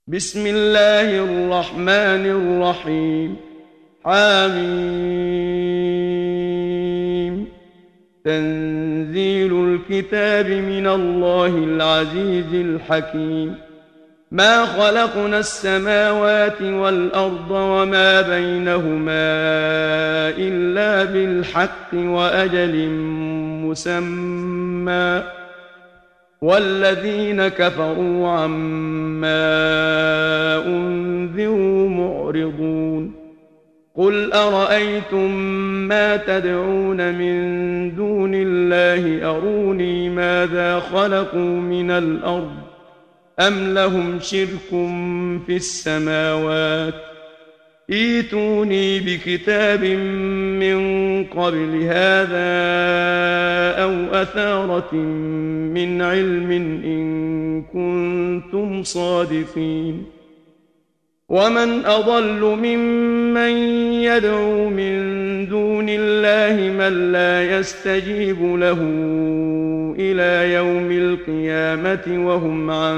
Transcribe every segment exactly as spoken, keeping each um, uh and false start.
بسم الله الرحمن الرحيم. حميم. تنزيل الكتاب من الله العزيز الحكيم. ما خلقنا السماوات والأرض وما بينهما إلا بالحق وأجل مسمى، والذين كفروا عما أنذروا معرضون. قل أرأيتم ما تدعون من دون الله أروني ماذا خلقوا من الأرض أم لهم شرك في السماوات، ائتوني بكتاب من قبل هذا أو أثارة من علم إن كنتم صادقين. ومن أضل ممن يدعو من دون الله من لا يستجيب له إلى يوم القيامة وهم عن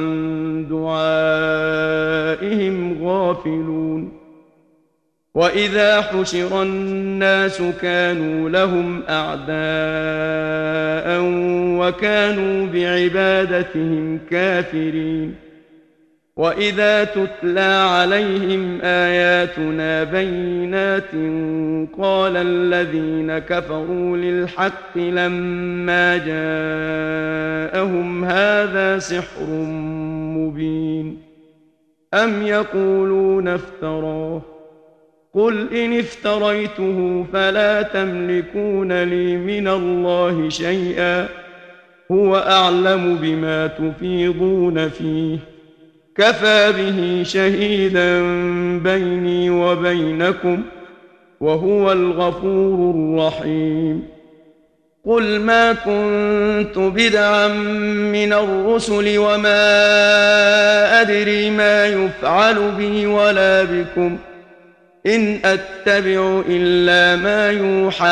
دعائهم غافلون. وإذا حشر الناس كانوا لهم أعداء وكانوا بعبادتهم كافرين. وإذا تتلى عليهم آياتنا بينات قال الذين كفروا للحق لما جاءهم هذا سحر مبين. أم يقولون افتراه، قل إن افتريته فلا تملكون لي من الله شيئا، هو أعلم بما تفيضون فيه، كفى به شهيدا بيني وبينكم وهو الغفور الرحيم. قل ما كنت بدعا من الرسل وما أدري ما يفعل بي ولا بكم، إن أتبع إلا ما يوحى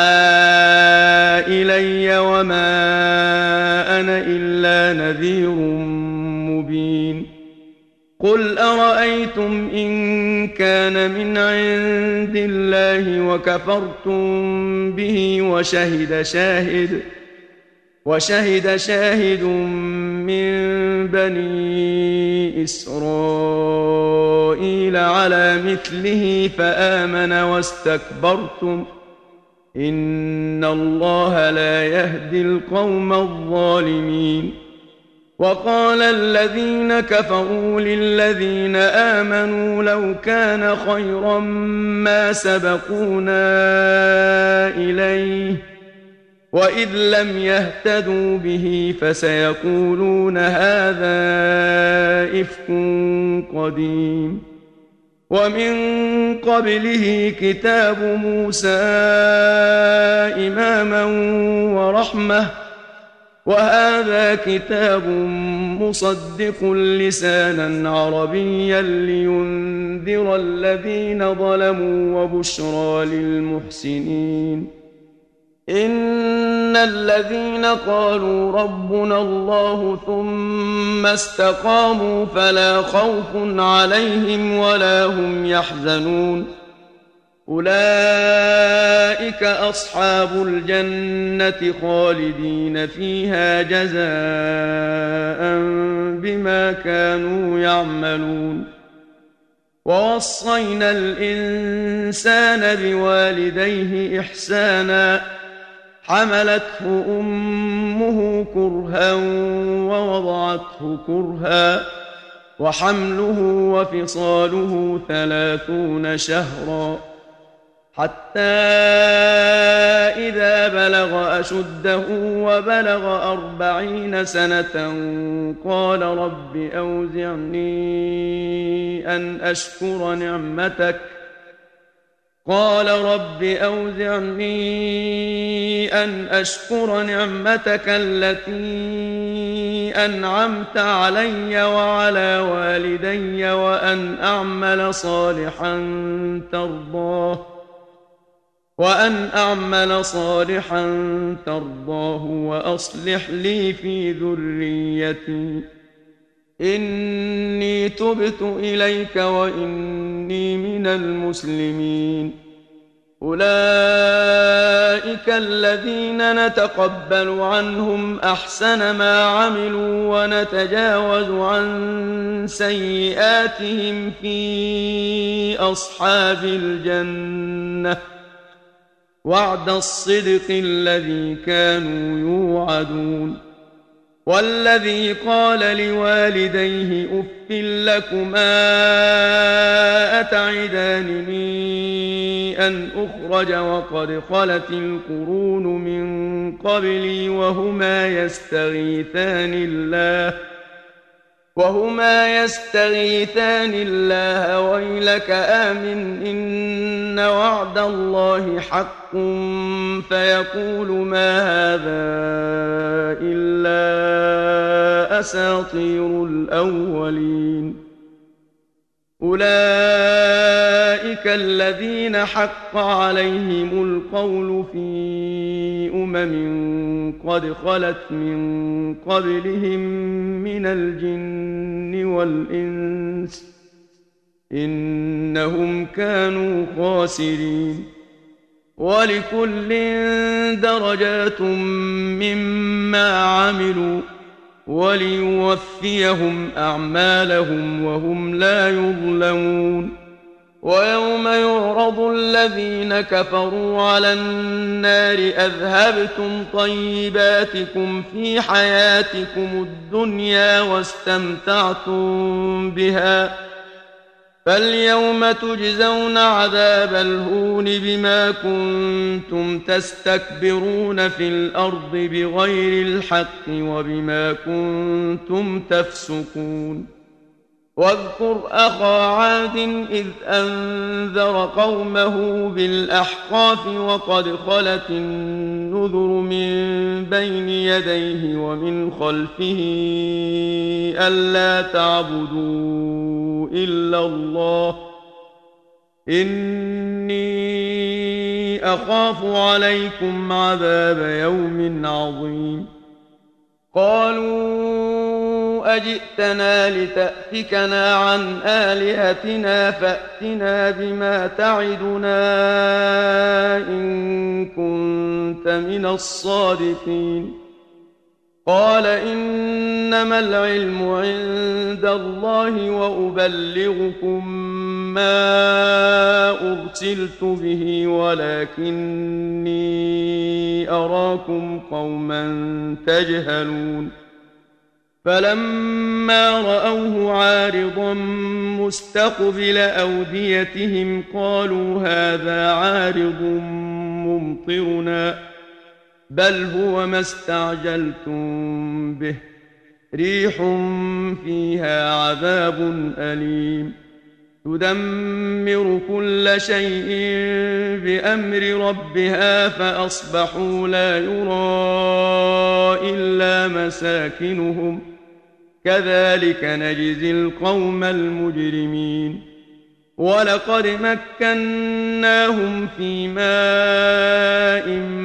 إلي وما أنا إلا نذير مبين. قل أرأيتم إن كان من عند الله وكفرتم به وشهد شاهد وشهد شاهد من بني إسرائيل على مثله فآمن واستكبرتم، إن الله لا يهدي القوم الظالمين. وقال الذين كفروا للذين آمنوا لو كان خيرا ما سبقونا إليه، وإذ لم يهتدوا به فسيقولون هذا إفك قديم. ومن قبله كتاب موسى إماما ورحمة، وهذا كتاب مصدق لسانا عربيا لينذر الذين ظلموا وبشرى للمحسنين. إن الذين قالوا ربنا الله ثم استقاموا فلا خوف عليهم ولا هم يحزنون، أولئك أصحاب الجنة خالدين فيها جزاء بما كانوا يعملون. ووصينا الإنسان بوالديه إحسانا، حملته أمه كرها ووضعته كرها، وحمله وفصاله ثلاثون شهرا، حتى إذا بلغ أشده وبلغ أربعين سنة قال رب أوزعني أن أشكر نعمتك قال رب أوزعني أن أشكر نعمتك التي أنعمت علي وعلى والدي وأن أعمل صالحا ترضاه وأن أعمل صالحا ترضاه وأصلح لي في ذريتي إني تبت إليك وإني من المسلمين. أولئك الذين نتقبل عنهم أحسن ما عملوا ونتجاوز عن سيئاتهم في أصحاب الجنة وعد الصدق الذي كانوا يوعدون. والذي قال لوالديه أف لكما أتعدانني أن أخرج وقد خلت القرون من قبلي وهما يستغيثان الله وهما يستغيثان الله ويلك آمن إن وعد الله حق فيقول ما هذا إلا أساطير الأولين. أولئك الذين حق عليهم القول في أمم قد خلت من قبلهم من الجن والإنس إنهم كانوا خاسرين. ولكل درجات مما عملوا وليوفيهم أعمالهم وهم لا يظلمون. ويوم يعرض الذين كفروا على النار أذهبتم طيباتكم في حياتكم الدنيا واستمتعتم بها فاليوم تجزون عذاب الهون بما كنتم تستكبرون في الأرض بغير الحق وبما كنتم تفسقون. واذكر أخا عاد إذ أنذر قومه بالأحقاف وقد خلت النذر من بين يديه ومن خلفه ألا تعبدوا إلا الله إني أخاف عليكم عذاب يوم عظيم. قالوا أجئتنا لتأفكنا عن آلهتنا فأتنا بما تعدنا إن كنت من الصادقين. قال إنما العلم عند الله وأبلغكم ما أرسلت به ولكني أراكم قوما تجهلون. فلما رأوه عارضا مستقبل أوديتهم قالوا هذا عارض ممطرنا بل هو ما استعجلتم به ريح فيها عذاب أليم تدمر كل شيء بأمر ربها فأصبحوا لا يرى إلا مساكنهم كذلك نجزي القوم المجرمين. ولقد مكناهم في ماء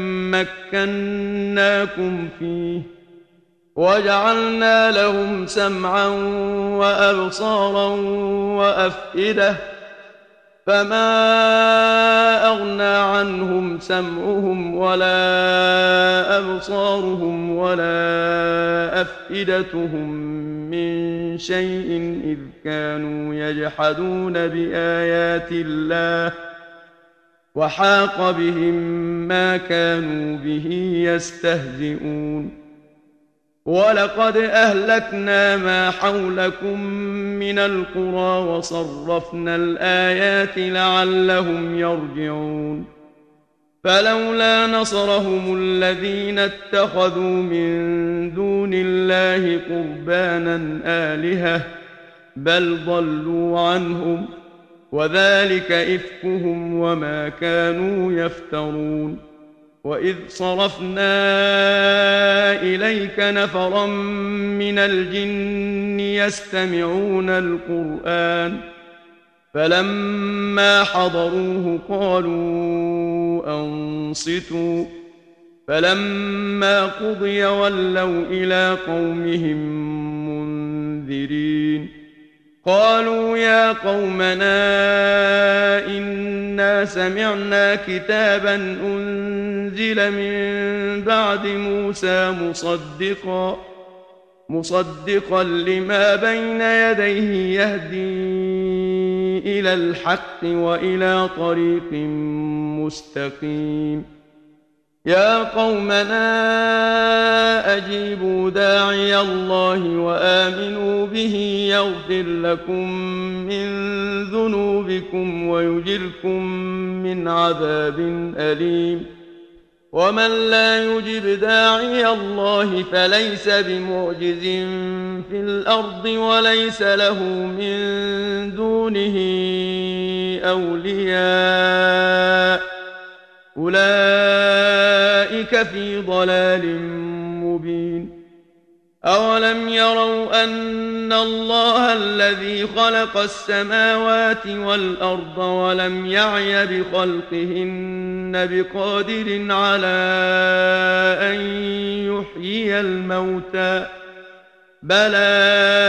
مكناكم فيه وجعلنا لهم سمعا وأبصارا وأفئدة فما أغنى عنهم سمعهم ولا أبصارهم ولا أفئدتهم من شيء إذ كانوا يجحدون بآيات الله وحاق بهم ما كانوا به يستهزئون. ولقد أهلكنا ما حولكم من القرى وصرفنا الآيات لعلهم يرجعون. فلولا نصرهم الذين اتخذوا من دون الله قربانا آلهة بل ضلوا عنهم وذلك إفكهم وما كانوا يفترون. وإذ صرفنا إليك نفرا من الجن يستمعون القرآن فلما حضروه قالوا أنصتوا فلما قضي ولوا إلى قومهم منذرين. قالوا يا قومنا إنا سمعنا كتابا أنزل من بعد موسى مصدقا مصدقا لما بين يديه يهدي إلى الحق وإلى طريق مستقيم يا قومنا أجيبوا داعي الله وآمنوا به يغفر لكم من ذنوبكم ويجركم من عذاب أليم ومن لا يجب داعي الله فليس بمعجز في الأرض وليس له من دونه أولياء أولئك في ضلال مبين أولم يروا أن الله الذي خلق السماوات والأرض ولم يعي بخلقهن بقادر على أن يحيي الموتى بلى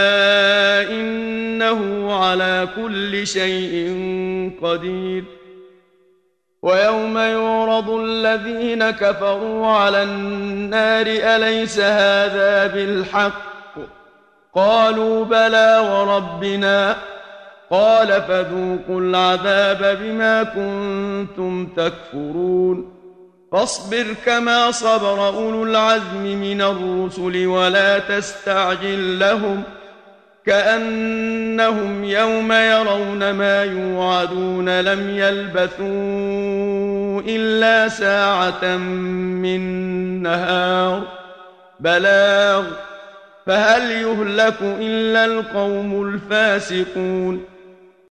إنه على كل شيء قدير ويوم يعرض الذين كفروا على النار أليس هذا بالحق قالوا بلى وربنا قال فذوقوا العذاب بما كنتم تكفرون فاصبر كما صبر أولو العزم من الرسل ولا تستعجل لهم كأنهم يوم يرون ما يوعدون لم يلبثوا إلا ساعة من نهار بلاغ فهل يهلك إلا القوم الفاسقون